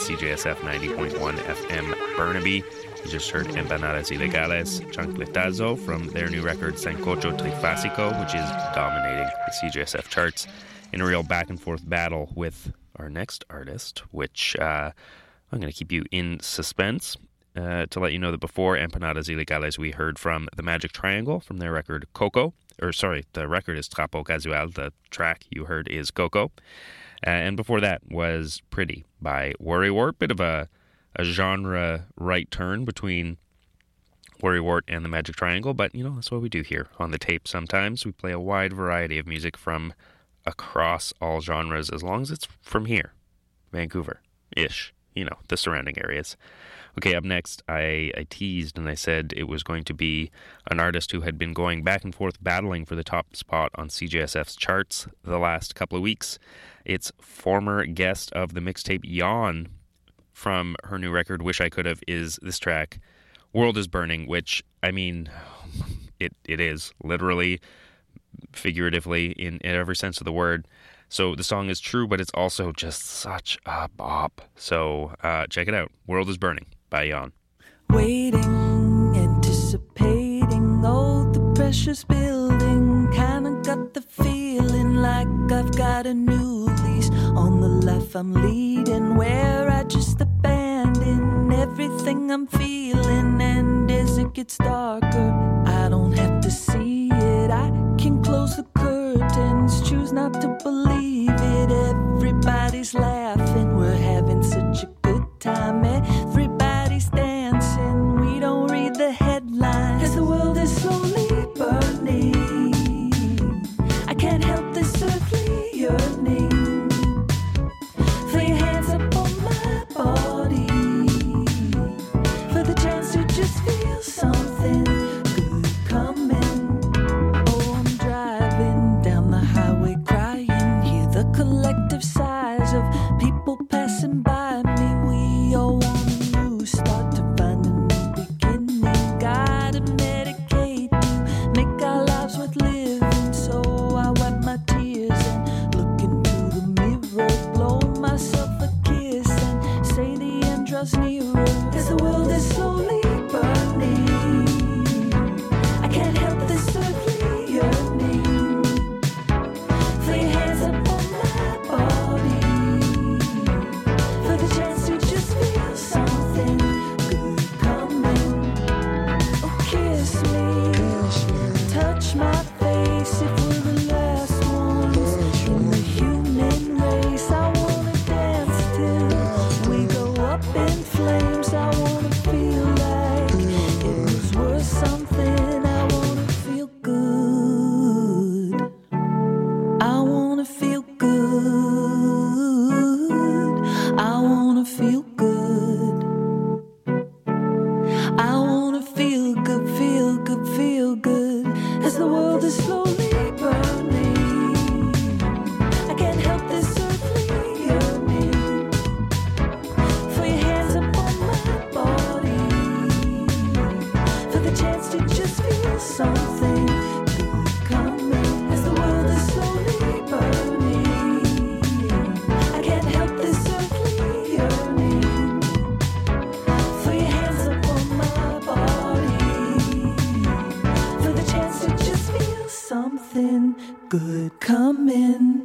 CJSF 90.1 FM Burnaby. You just heard Empanadas Ilegales, Chancletazo from their new record Sancocho Trifásico, which is dominating the CJSF charts in a real back-and-forth battle with our next artist, which I'm going to keep you in suspense. To let you know that before Empanadas Ilegales, we heard from The Magic Triangle from their record Coco. The record is Trapo Casual. The track you heard is Coco. And before that was Pretty by Worrywart. Bit of a genre right turn between Worrywart and The Magic Triangle, but, that's what we do here on the tape sometimes. We play a wide variety of music from across all genres, as long as it's from here, Vancouver-ish, the surrounding areas. Okay, up next, I teased and I said it was going to be an artist who had been going back and forth battling for the top spot on CJSF's charts the last couple of weeks. It's former guest of the mixtape Yawn from her new record, Wish I Could Have, is this track, World is Burning, which, it is, literally, figuratively, in every sense of the word. So the song is true, but it's also just such a bop. So check it out, World is Burning by Yawn. Waiting, anticipating, oh, the pressure's building. Kinda got the feeling like I've got a new lease on the life I'm leading, where I just abandon everything I'm feeling. And as it gets darker, I don't have to see it. I can close the curtains, choose not to believe it. Everybody's laughing, we're having such a good time. Everybody's dancing, we don't read the headlines as the world is slowly burning. I can't help this earthly yearning. Throw your hands up on my body for the chance to just feel something good coming. Oh, I'm driving down the highway crying, hear the collective sighs of people passing by me. We all want a new start, to find a new beginning. Gotta medicate to make our lives worth living. So I wipe my tears and look into the mirror, blow myself a kiss and say the end draws nearer as the world is slowly burning. I can't help this earthly yearning. Throw your hands up on my body for the chance to just feel something good coming. Oh, kiss me, touch my face if we're the last ones in the human race. I wanna dance till we go up in flames. I wanna feel like it was worth something. I wanna feel good. I wanna feel good. I wanna feel good. I wanna feel good, feel good, feel good as the world is slowly burning. I can't help this earthly yearning. Throw your hands up on my body for the chance to just feel something good coming as the world is slowly burning. I can't help this earthly yearning. Throw your hands up on my body for the chance to just feel something good coming.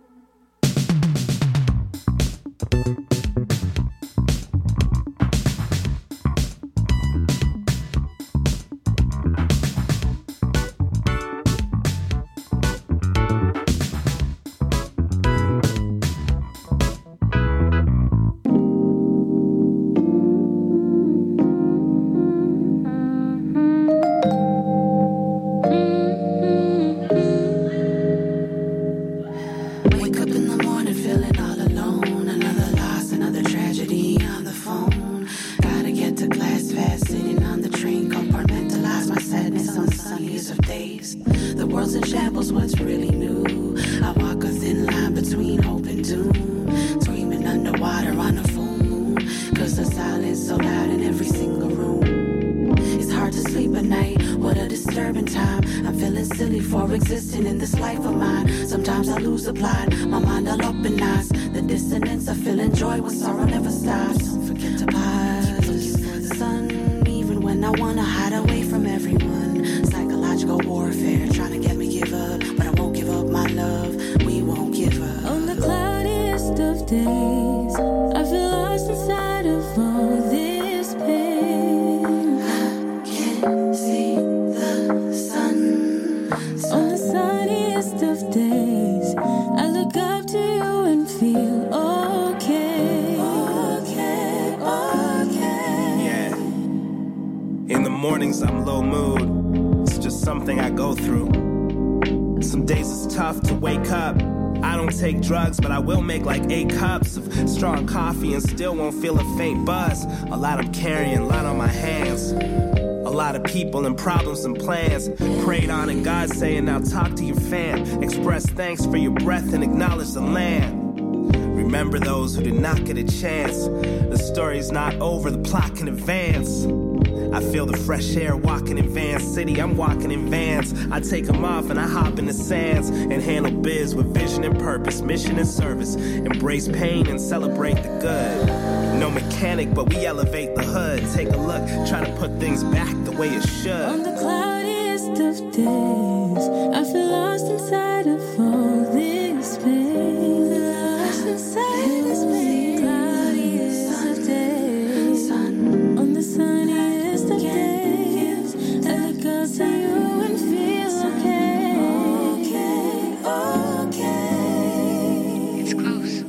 Wake up in the morning feeling all alone. Another loss, another tragedy on the phone. Gotta get to class fast, sitting on the train. Compartmentalize my sadness on the sunniest of days. The world's in shambles, what's really new? I walk a thin line between hope and doom. Screaming underwater on a full moon. Cause the silence so loud in every single room. It's hard to sleep at night, what a disturbing time. I'm feeling silly for existing in this life of mine. Sometimes Sometimes I lose the plot, my mind all up in knots. The dissonance, I feel joy when sorrow never stops. Don't forget to pause for the sun, even when I wanna hide away from everyone. Psychological warfare, trying to get me give up, but I won't give up my love. We won't give up. On the cloudiest of days, I feel lost inside of all this pain. I can't see the sun. On the sunniest of days, I look up to you and feel okay. Yeah. In the mornings I'm low mood. It's just something I go through. Some days it's tough to wake up. I don't take drugs, but I will make like 8 cups of strong coffee and still won't feel a faint buzz. A lot I'm carrying, a lot on my hands. A lot of people and problems and plans. Prayed on and God saying, now talk to your fam. Express thanks for your breath and acknowledge the land. Remember those who did not get a chance. The story's not over, the plot can advance. I feel the fresh air walking in Van City. I'm walking in vans. I take them off and I hop in the sands and handle biz with vision and purpose, mission and service. Embrace pain and celebrate the good. No mechanic, but we elevate the hood. Take a look, try to put things back the way it should. On the cloudiest of days, I feel lost inside of all this pain. Lost inside this pain. Cloudiest of days, on the sunniest of days, I look up to you and feel okay. It's close.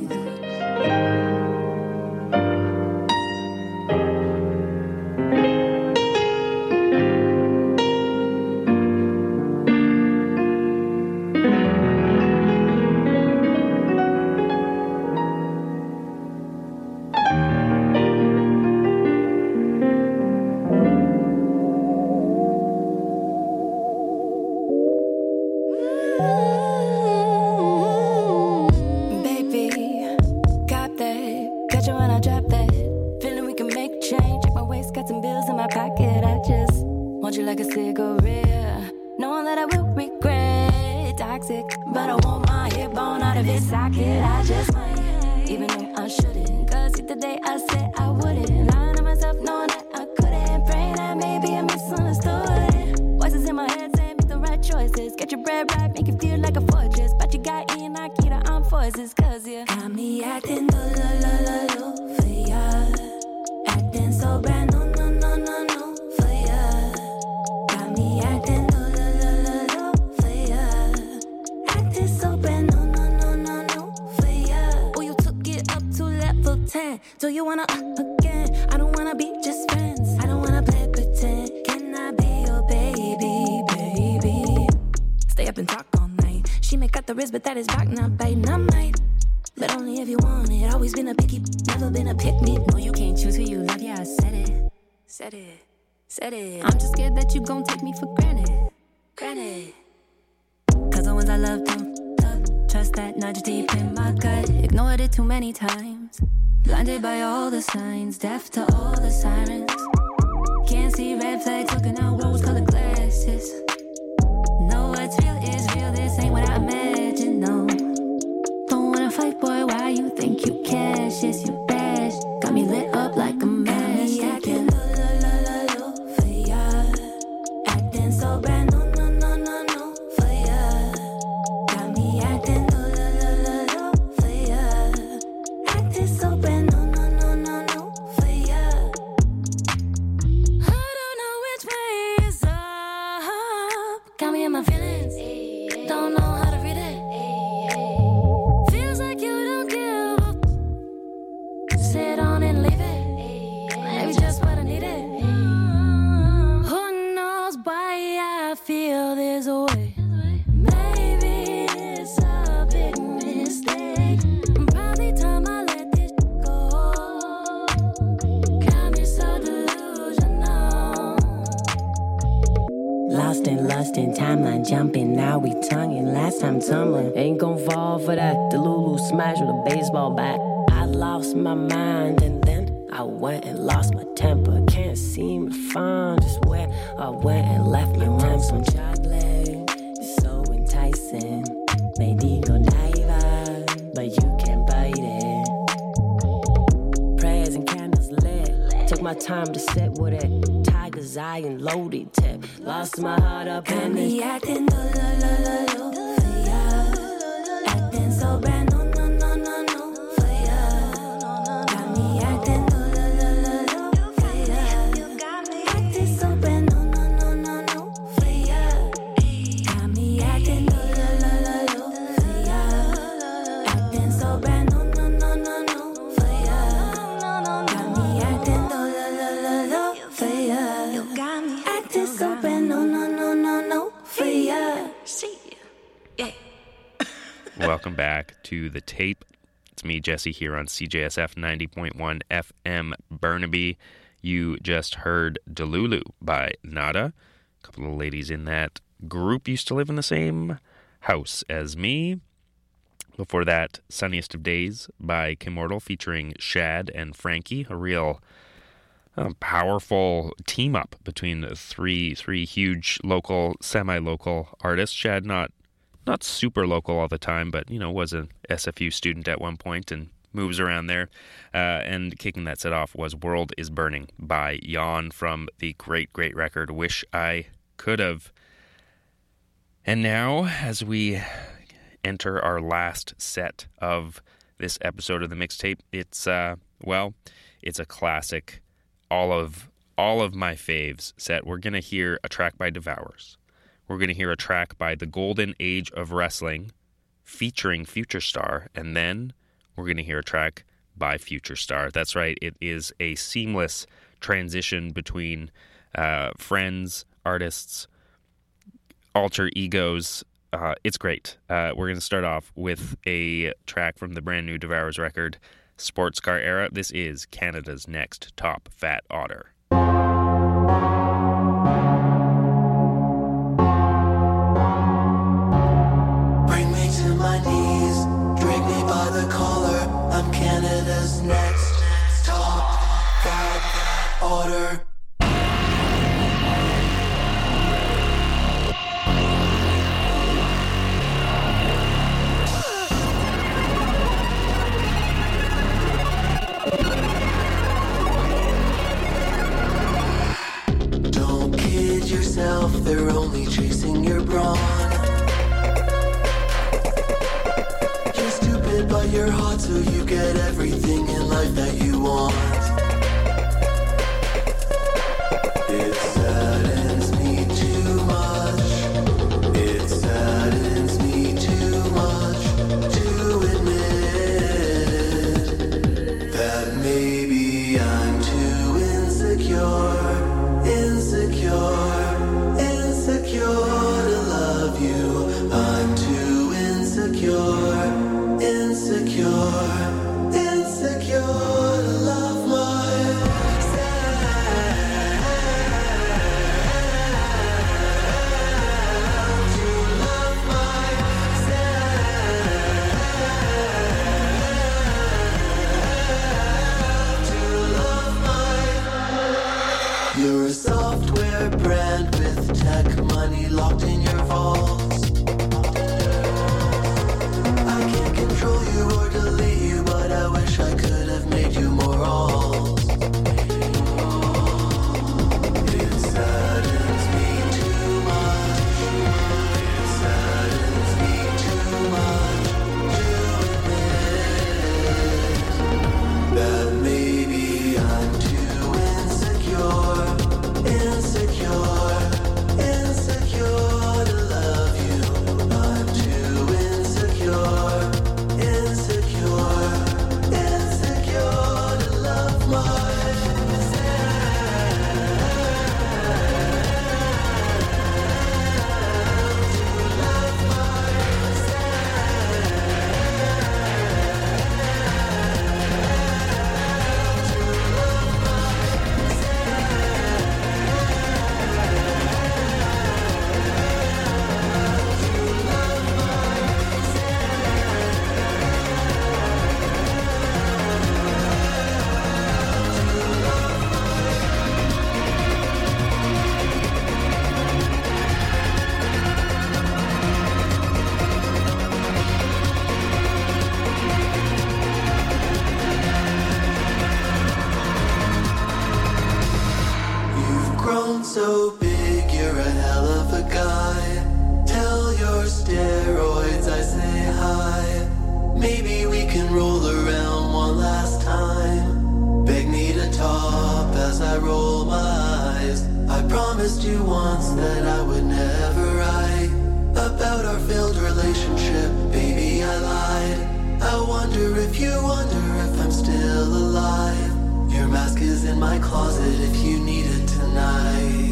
But that is back, not biting, I might. But only if you want it. Always been a picky, never been a pick me. No, you can't choose who you love, yeah, I said it. Said it, said it. I'm just scared that you gon' take me for granted. Granted. Cause the ones I love don't trust that nudge deep in my gut. Ignored it too many times. Blinded by all the signs, deaf to all the sirens. Can't see red flags, looking out rose-colored glasses. Know what's real is real, this ain't what I imagine, no. Don't wanna fight, boy, why you think you cash? It's your bash, got me lit up like a match. Acting low for ya. Acting so brand no for ya. Got me acting low for ya. Acting so brand no for ya. I don't know which way is up. Got me in my feelings. Don't know how to read it. Feels like you don't give up. Sit on and leave it. Maybe just what I needed. Who knows why I feel this way? Maybe it's a big mistake. Probably time I let this go. Got me so delusional. Lost in lust and timeline jumping, now we tonguing. Last time tumbling, ain't gon' fall for that. The Lulu smash with a baseball bat. I lost my mind and then I went and lost my temper. Can't seem to find just where I went and left my temper. Some chocolate, it's so enticing. Made ego time to sit with it. Tiger's eye and loaded tip. Lost my heart up Got in me this. acting low for ya. Acting so brand no for ya. Got me acting low for ya. Acting so brand no for ya. Got me acting low for ya. Acting so brand no for ya. Got me acting low for ya. You got me acting so brand no for ya. See ya. Yeah. Welcome back to The Tape. It's me, Jesse, here on CJSF 90.1 FM Burnaby. You just heard Delulu by Nada. A couple of ladies in that group used to live in the same house as me. Before that, Sunniest of Days by Kimortal featuring Shad and Frankie. A real powerful team-up between the three huge local, semi-local artists. Shad not super local all the time, but, was an SFU student at one point and moves around there. And kicking that set off was World is Burning by Jan from the great record Wish I Could Have. And now, as we enter our last set of this episode of the mixtape, it's a classic, all of my faves set. We're going to hear a track by Devours. We're going to hear a track by The Golden Age of Wrestling featuring Future Star, and then we're going to hear a track by Future Star. That's right, it is a seamless transition between friends, artists, alter egos. It's great. We're going to start off with a track from the brand new Devours record, Sports Car Era. This is Canada's next top Fat Otter. Canada's next top fat otter. Don't kid yourself, they're only chasing your brawn. But you're hot, so you get everything in life that you want. It saddens me too much. It saddens me too much to admit that maybe I'm too insecure to love you. I'm too insecure to love myself. To love myself. You're a software brand with tech money locked in your vaults. I roll my eyes. I promised you once that I would never write about our failed relationship. Baby, I lied. I wonder if you wonder if I'm still alive. Your mask is in my closet if you need it tonight.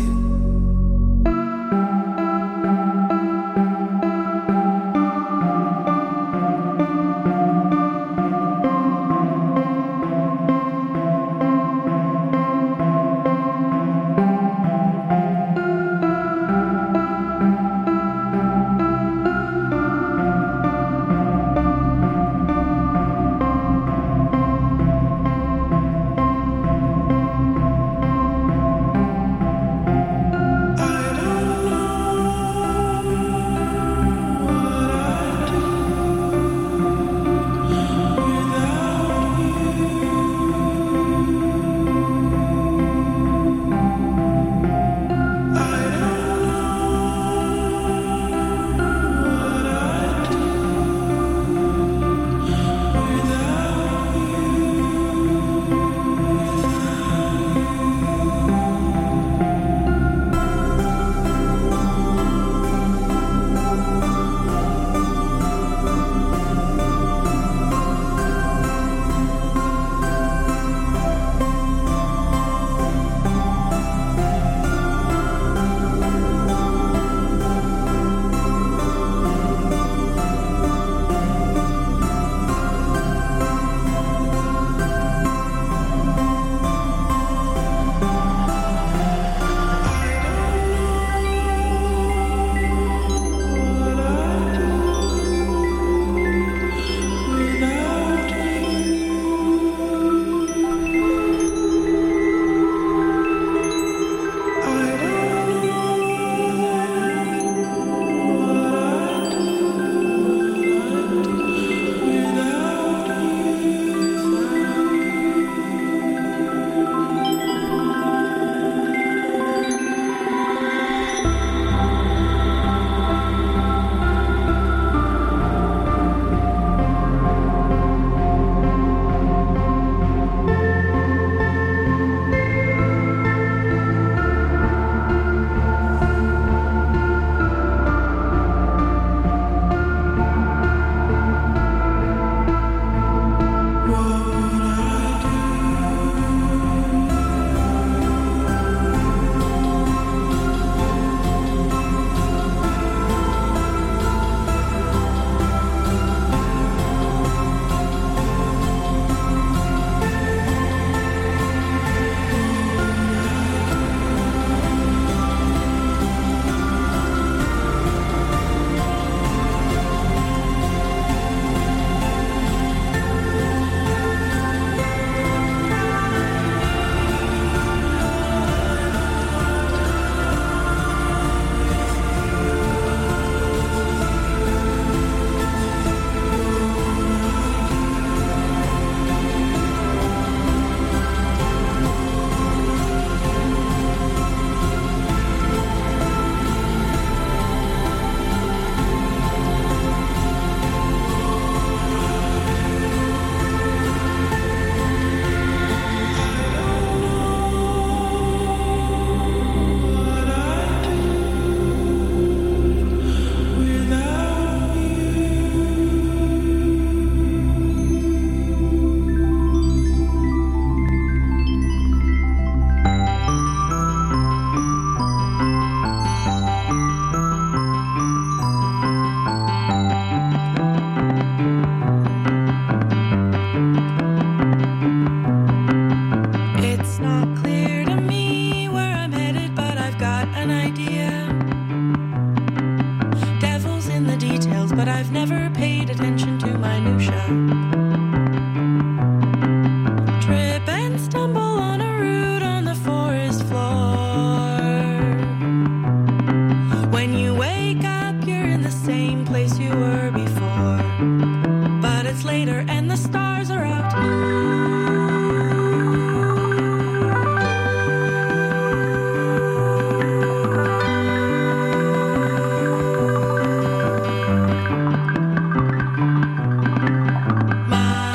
My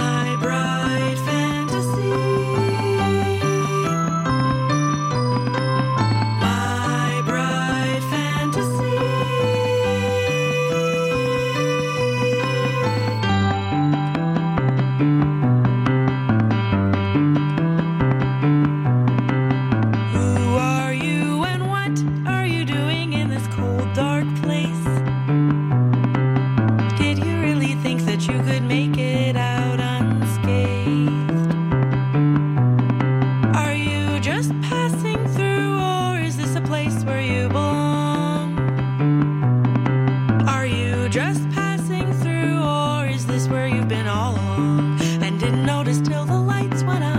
living all alone and didn't notice till the lights went out.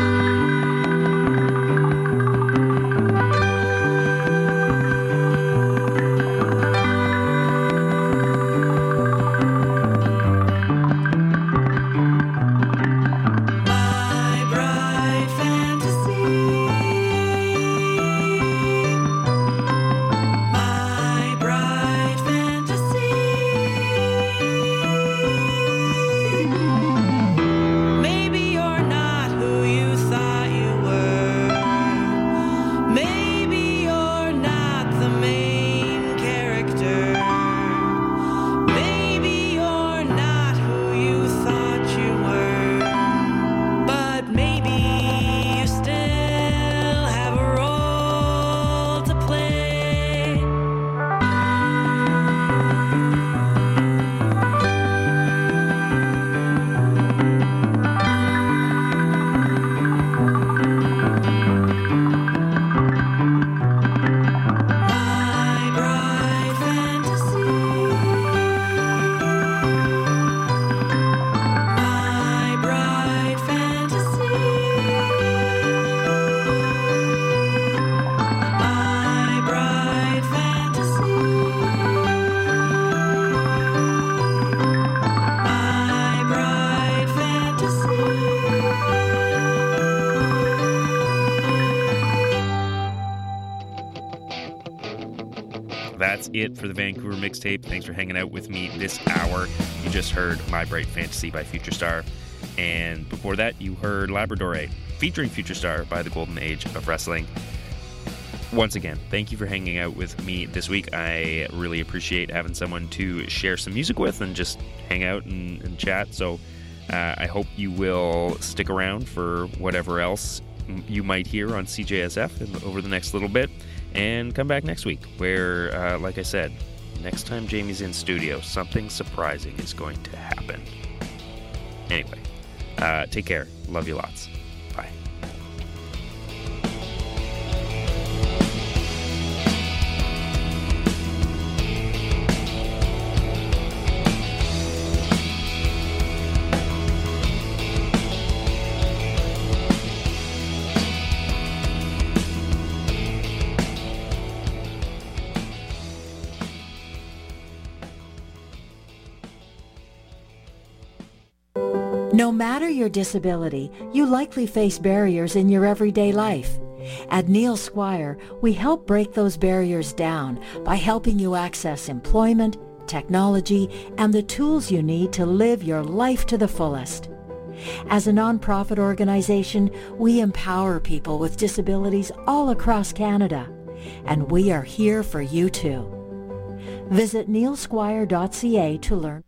That's it for the Vancouver mixtape. Thanks for hanging out with me this hour. You just heard My Bright Fantasy by Future Star. And before that, you heard Labradore featuring Future Star by the Golden Age of Wrestling. Once again, thank you for hanging out with me this week. I really appreciate having someone to share some music with and just hang out and chat. So I hope you will stick around for whatever else you might hear on CJSF over the next little bit. And come back next week where, like I said, next time Jamie's in studio, something surprising is going to happen. Anyway, take care. Love you lots. Bye. No matter your disability, you likely face barriers in your everyday life. At Neil Squire, we help break those barriers down by helping you access employment, technology, and the tools you need to live your life to the fullest. As a nonprofit organization, we empower people with disabilities all across Canada, and we are here for you too. Visit neilsquire.ca to learn.